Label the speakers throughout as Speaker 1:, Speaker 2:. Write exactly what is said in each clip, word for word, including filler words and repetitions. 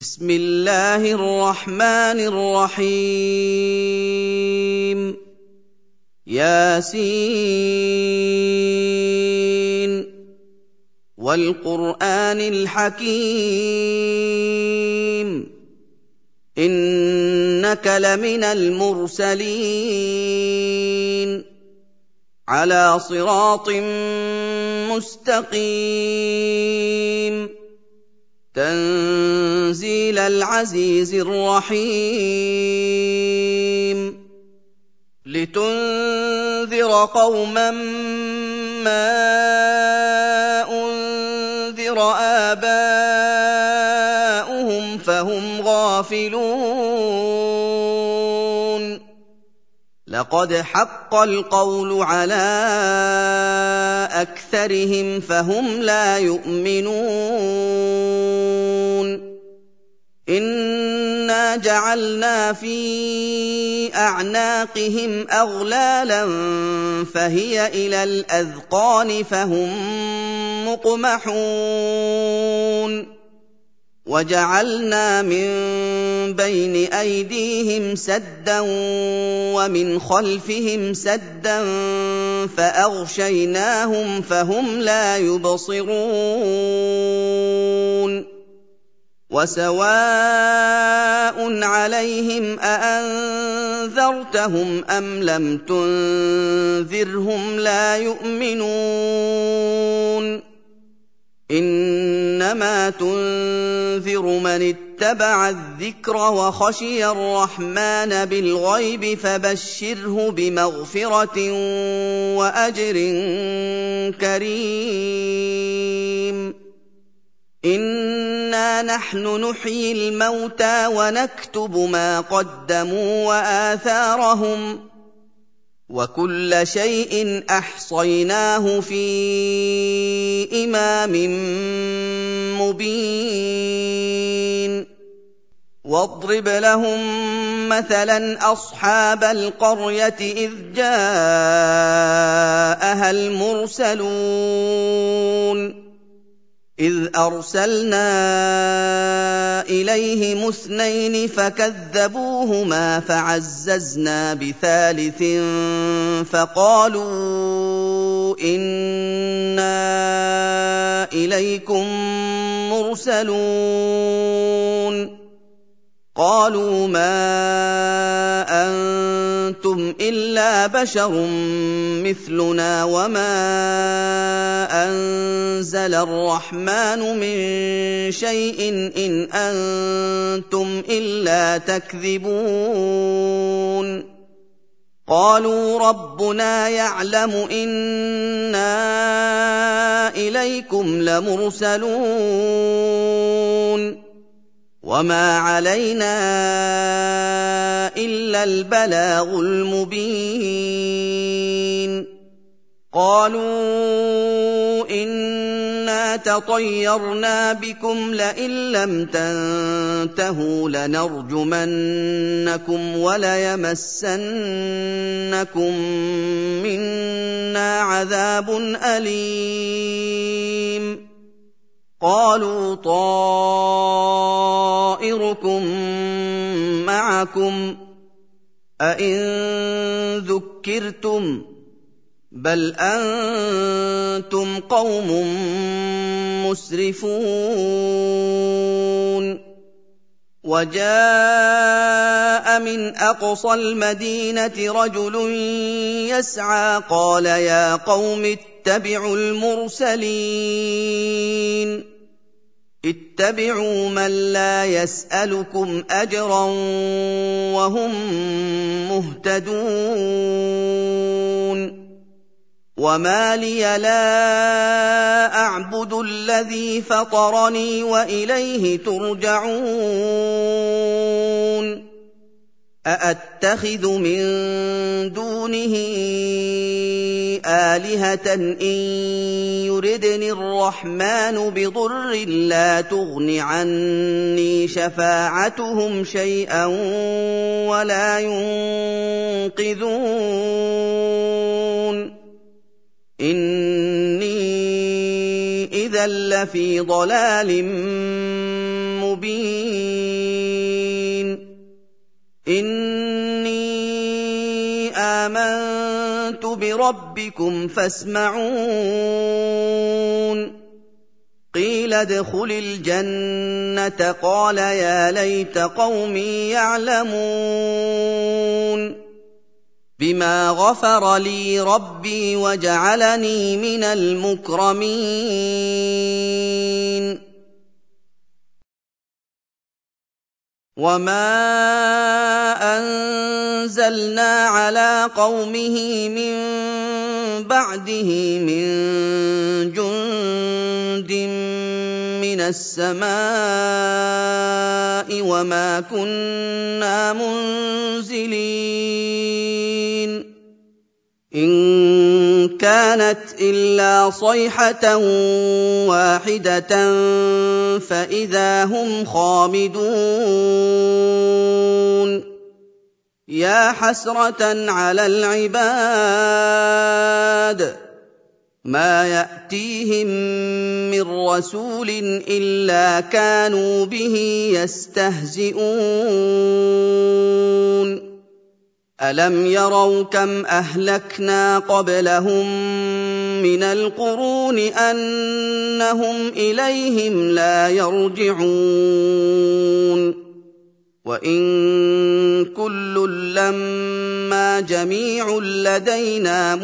Speaker 1: بسم الله الرحمن الرحيم ياسين والقرآن الحكيم إنك لمن المرسلين على صراط مستقيم تنزيل العزيز الرحيم لتنذر قوما ما أنذر آباؤهم فهم غافلون لقد حق القول على أكثرهم فهم لا يؤمنون إنا جعلنا في أعناقهم أغلالا فهي إلى الأذقان فهم مقمحون وجعلنا من بين أيديهم سدا ومن خلفهم سدا فأغشيناهم فهم لا يبصرون وسواء عليهم أأنذرتهم أم لم تنذرهم لا يؤمنون إنما تنذر من اتبع الذكر وخشي الرحمن بالغيب فبشره بمغفرة وأجر كريم إنا نحن نحيي الموتى ونكتب ما قدموا وآثارهم وكل شيء أحصيناه في إمام مبين واضرب لهم مثلا أصحاب القرية إذ جاءها المرسلون إذ أرسلنا إليهم اثنين فكذبوهما فعززنا بثالث فقالوا إنا إليكم مرسلون قالوا ما أنتم إلا بشر مثلنا وما أنزل الرحمن من شيء إن أنتم إلا تكذبون قالوا ربنا يعلم إنا إليكم لمرسلون وما علينا إلا البلاغ المبين قالوا إنا تطيرنا بكم لئن لم تنتهوا لنرجمنكم وليمسنكم منا عذاب أليم قالوا طائركم معكم أئن ذكرتم بل أنتم قوم مسرفون وجاء من أقصى المدينة رجل يسعى قال يا قوم اتبعوا المرسلين اتبعوا من لا يسألكم أجرا وهم مهتدون وما لي لا أعبد الذي فطرني وإليه ترجعون أأتخذ من دونه آلهة إن يردني الرحمن بضر لا تغن عني شفاعتهم شيئا ولا ينقذون إني إذا لفي ضلال مبين مُبِينٌ إِنِّي آمَنتُ بِرَبِّكُمْ فَاسْمَعُونِ قِيلَ ادْخُلِ الْجَنَّةَ قَالَ يَا لَيْتَ قَوْمِي يَعْلَمُونَ بِمَا غَفَرَ لِي رَبِّي وَجَعَلَنِي مِنَ الْمُكْرَمِينَ وَمَا أَنزَلْنَا عَلَىٰ قَوْمِهِ مِن بَعْدِهِ مِن جُندٍ مِّنَ السَّمَاءِ وَمَا كُنَّا مُنزِلِينَ إِن كَانَتْ إِلَّا صَيْحَةً وَاحِدَةً فَإِذَا هُمْ خَامِدُونَ يَا حَسْرَةً عَلَى الْعِبَادِ مَا يَأْتِيهِم مِّن رَّسُولٍ إِلَّا كَانُوا بِهِ يَسْتَهْزِئُونَ أَلَمْ يَرَوْا كَمْ أَهْلَكْنَا قَبْلَهُم مِّنَ الْقُرُونِ أَنَّهُمْ إِلَيْهِمْ لَا يَرْجِعُونَ وَإِن كُلٌّ لَّمَّا جَمِيعٌ لَّدَيْنَا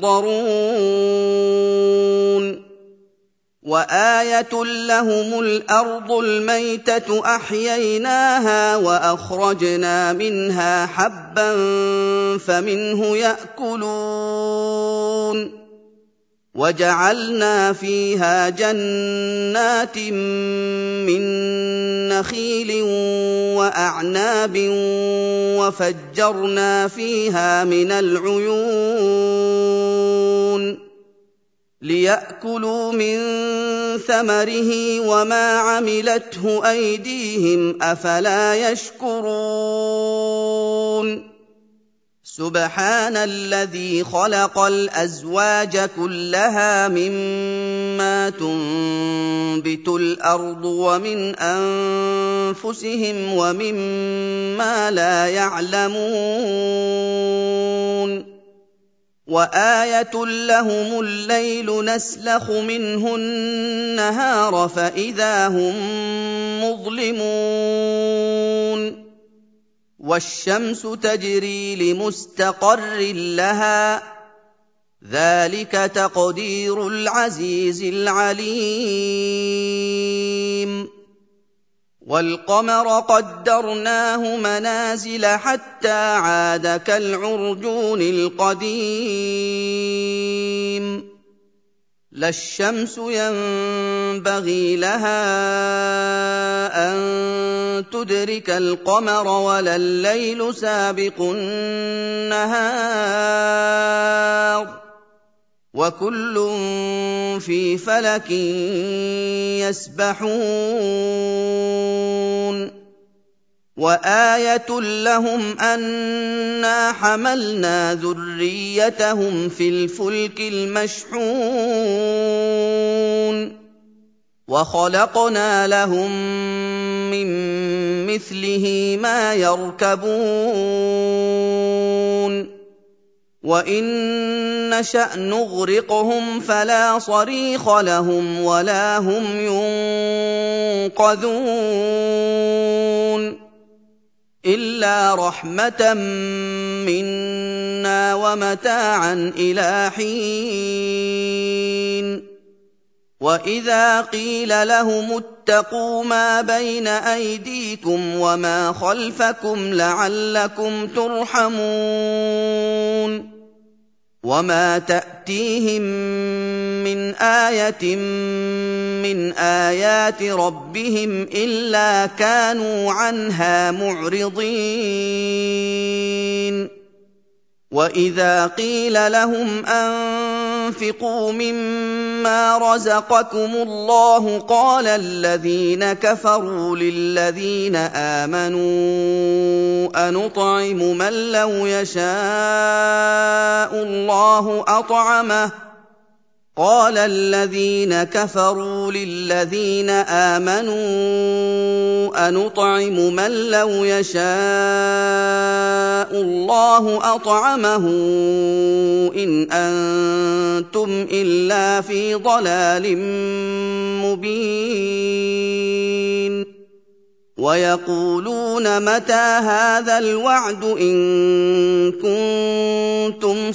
Speaker 1: مُحْضَرُونَ وَآيَةٌ لَّهُمُ الْأَرْضُ الْمَيْتَةُ أَحْيَيْنَاهَا وَأَخْرَجْنَا مِنْهَا حَبًّا فَمِنْهُ يَأْكُلُونَ وَجَعَلْنَا فِيهَا جَنَّاتٍ مِّن نَّخِيلٍ وَأَعْنَابٍ وَفَجَّرْنَا فِيهَا مِنَ الْعُيُونِ لِيَأْكُلُوا مِن ثَمَرِهِ وَمَا عَمِلَتْهُ أَيْدِيهِمْ ۖ أَفَلَا يَشْكُرُونَ سُبْحَانَ الَّذِي خَلَقَ الْأَزْوَاجَ كُلَّهَا مِمَّا تُنبِتُ الْأَرْضُ وَمِنْ أَنفُسِهِمْ وَمِمَّا لَا يَعْلَمُونَ وَآيَةٌ لَّهُمُ اللَّيْلُ نَسْلَخُ مِنْهُ النَّهَارَ فَإِذَا هُم مُّظْلِمُونَ وَالشَّمْسُ تَجْرِي لِمُسْتَقَرٍّ لَّهَا ۚ ذَٰلِكَ تَقْدِيرُ الْعَزِيزِ الْعَلِيمِ وَالْقَمَرَ قَدَّرْنَاهُ مَنَازِلَ حَتَّىٰ عَادَ كَالْعُرْجُونِ الْقَدِيمِ لَا الشَّمْسُ يَنبَغِي لَهَا أَن تُدْرِكَ الْقَمَرَ وَلَا اللَّيْلُ سَابِقُ النَّهَارِ ۚ وَكُلٌّ فِي فَلَكٍ يَسْبَحُونَ وَآيَةٌ لَّهُمْ أَنَّا حَمَلْنَا ذُرِّيَّتَهُمْ فِي الْفُلْكِ الْمَشْحُونِ وَخَلَقْنَا لَهُم مِّن مِّثْلِهِ مَا يَرْكَبُونَ وَإِن نَّشَأْ نُغْرِقْهُمْ فَلَا صَرِيخَ لَهُمْ وَلَا هُمْ يُنقَذُونَ إِلَّا رَحْمَةً مِّنَّا وَمَتَاعًا إِلَىٰ حِينٍ وَإِذَا قِيلَ لَهُمُ اتَّقُوا مَا بَيْنَ أَيْدِيكُمْ وَمَا خَلْفَكُمْ لَعَلَّكُمْ تُرْحَمُونَ وَمَا تَأْتِيهِم مِّنْ آيَةٍ مِّنْ آيَاتِ رَبِّهِمْ إِلَّا كَانُوا عَنْهَا مُعْرِضِينَ وَإِذَا قِيلَ لَهُمْ أَنفِقُوا مِمَّا رَزَقَكُمُ اللَّهُ قَالَ الَّذِينَ كَفَرُوا لِلَّذِينَ آمَنُوا أَنُطْعِمُ مَن لَّوْ يَشَاءُ اللَّهُ أَطْعَمَهُ قال الذين كفروا للذين آمنوا أنطعم من لو يشاء الله أطعمه إن أنتم إلا في ضلال مبين ويقولون متى هذا الوعد إن كنتم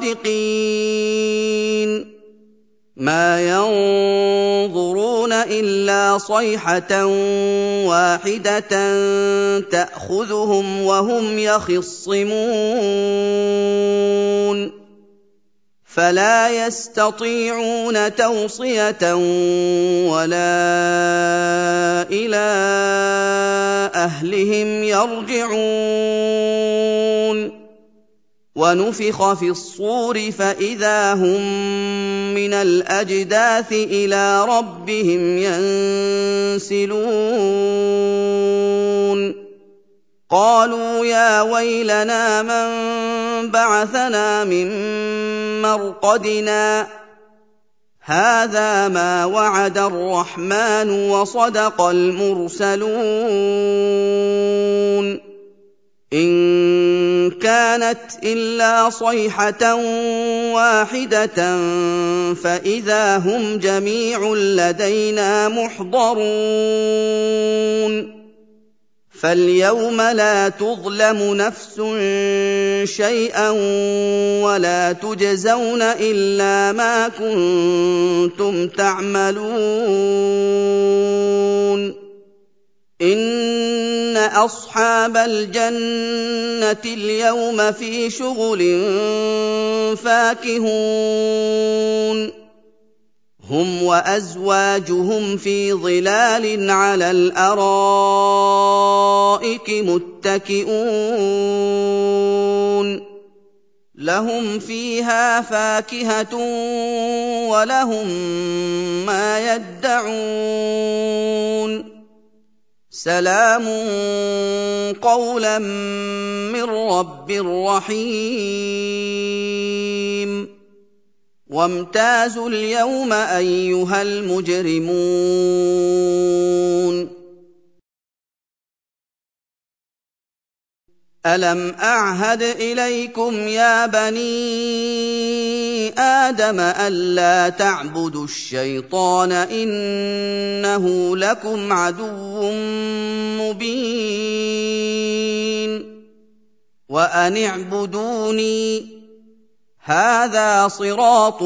Speaker 1: صادقين ما ينظرون إلا صيحة واحدة تأخذهم وهم يخصمون فلا يستطيعون توصية ولا إلى أهلهم يرجعون ونفخ في الصور فإذا هم من الأجداث إلى ربهم ينسلون قالوا يا ويلنا من بعثنا من مرقدنا هذا ما وعد الرحمن وصدق المرسلون إن كانت إلا صيحة واحدة فإذا هم جميع لدينا محضرون فاليوم لا تظلم نفس شيئا ولا تجزون إلا ما كنتم تعملون إن أصحاب الجنة اليوم في شغل فاكهون هم وأزواجهم في ظلال على الأرائك متكئون لهم فيها فاكهة ولهم ما يدعون سلام قولا من رب رحيم وامتازوا اليوم أيها المجرمون ألم أعهد إليكم يا بني آدم ألا تعبدوا الشيطان إنه لكم عدو مبين وأن اعبدوني هذا صراط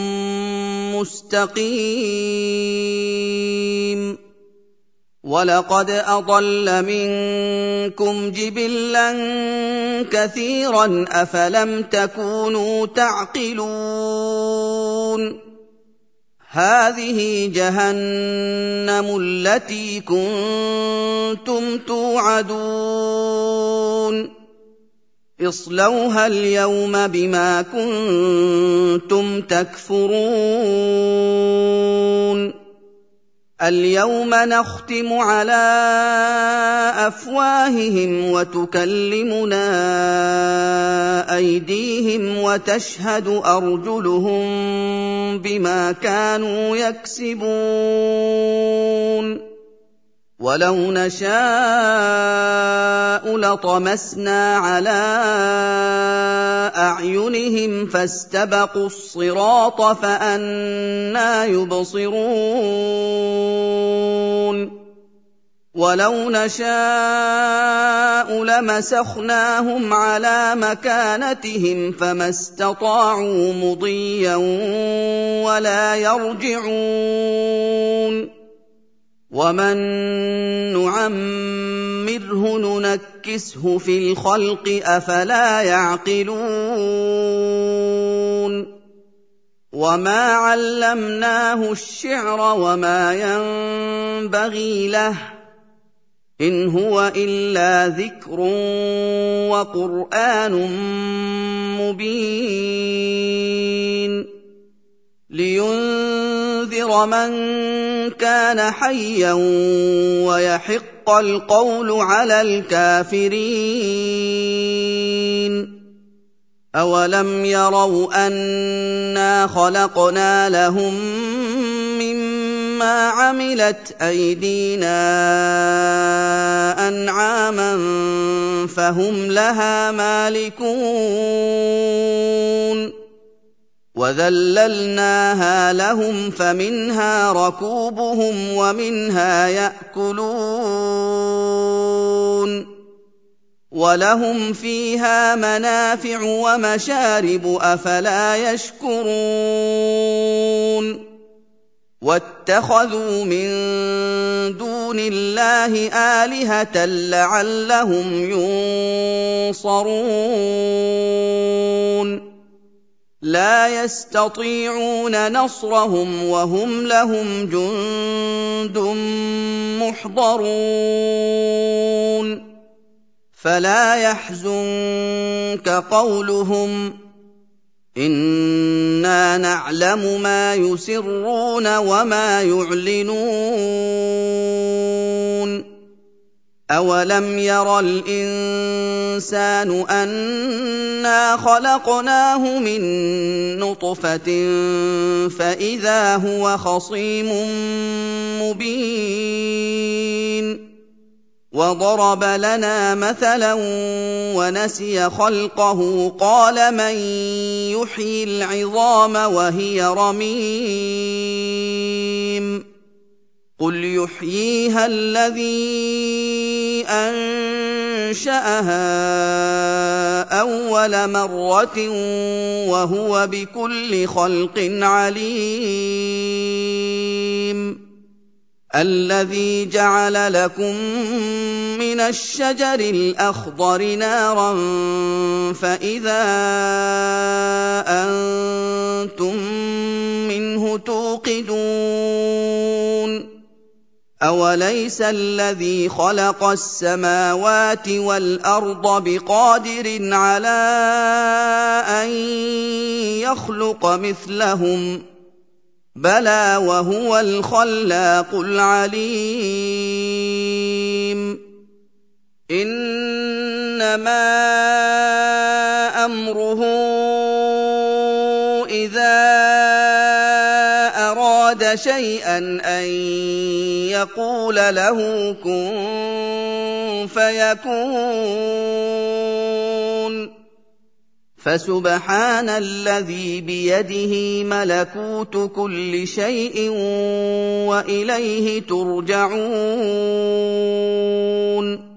Speaker 1: مستقيم وَلَقَدْ أَضَلَّ مِنكُمْ جِبِلًّا كَثِيرًا ۖ أَفَلَمْ تَكُونُوا تَعْقِلُونَ هَٰذِهِ جَهَنَّمُ الَّتِي كُنتُمْ تُوعَدُونَ اصْلَوْهَا الْيَوْمَ بِمَا كُنتُمْ تَكْفُرُونَ الْيَوْمَ نَخْتِمُ عَلَىٰ أَفْوَاهِهِمْ وَتُكَلِّمُنَا أَيْدِيهِمْ وَتَشْهَدُ أَرْجُلُهُم بِمَا كَانُوا يَكْسِبُونَ وَلَوْ نَشَاءُ لَطَمَسْنَا عَلَىٰ أَعْيُنِهِمْ فَاسْتَبَقُوا الصِّرَاطَ فَأَنَّىٰ يُبْصِرُونَ وَلَوْ نَشَاءُ لَمَسَخْنَاهُمْ عَلَىٰ مَكَانَتِهِمْ فَمَا اسْتَطَاعُوا مُضِيًّا وَلَا يَرْجِعُونَ وَمَن نُّعَمِّرْهُ نُنَكِّسْهُ فِي الْخَلْقِ ۖ أَفَلَا يَعْقِلُونَ وَمَا عَلَّمْنَاهُ الشِّعْرَ وَمَا يَنبَغِي لَهُ ۚ إِنْ هُوَ إِلَّا ذِكْرٌ وَقُرْآنٌ مُّبِينٌ لِيُنذِرَ مَن كَانَ حَيًّا وَيَحِقَّ الْقَوْلُ عَلَى الْكَافِرِينَ أَوَلَمْ يَرَوْا أَنَّا خَلَقْنَا لَهُم مِّمَّا عَمِلَتْ أَيْدِينَا أَنْعَامًا فَهُمْ لَهَا مَالِكُونَ وَذَلَّلْنَاهَا لَهُمْ فَمِنْهَا رَكُوبُهُمْ وَمِنْهَا يَأْكُلُونَ وَلَهُمْ فِيهَا مَنَافِعُ وَمَشَارِبُ ۖ أَفَلَا يَشْكُرُونَ وَاتَّخَذُوا مِن دُونِ اللَّهِ آلِهَةً لَّعَلَّهُمْ يُنصَرُونَ لَا يَسْتَطِيعُونَ نَصْرَهُمْ وَهُمْ لَهُمْ جُندٌ مُّحْضَرُونَ فَلَا يَحْزُنكَ قَوْلُهُمْ ۘ إِنَّا نَعْلَمُ مَا يُسِرُّونَ وَمَا يُعْلِنُونَ أَوَلَمْ يَرَ الْإِنسَانُ أَنَّا خَلَقْنَاهُ مِن نُّطْفَةٍ فَإِذَا هُوَ خَصِيمٌ مُّبِينٌ وَضَرَبَ لَنَا مَثَلًا وَنَسِيَ خَلْقَهُ قَالَ مَن يُحْيِي الْعِظَامَ وَهِيَ رَمِيمٌ قُلْ يُحْيِيهَا الَّذِي أَنشَأَهَا أَوَّلَ مَرَّةٍ وَهُوَ بِكُلِّ خَلْقٍ عَلِيمٌ الَّذِي جَعَلَ لَكُم مِّنَ الشَّجَرِ الْأَخْضَرِ نَارًا فَإِذَا أَنتُم مِّنْهُ تُوقِدُونَ أَوَلَيْسَ الَّذِي خَلَقَ السَّمَاوَاتِ وَالْأَرْضَ بِقَادِرٍ عَلَىٰ أَن يَخْلُقَ مِثْلَهُم ۚ بَلَىٰ وَهُوَ الْخَلَّاقُ الْعَلِيمُ إِنَّمَا أَمْرُهُ إِذَا أَرَادَ شَيْئًا أَن يَقُولَ لَهُ كُن فَيَكُونُ فَسُبْحَانَ الَّذِي بِيَدِهِ مَلَكُوتُ كُلِّ شَيْءٍ وَإِلَيْهِ تُرْجَعُونَ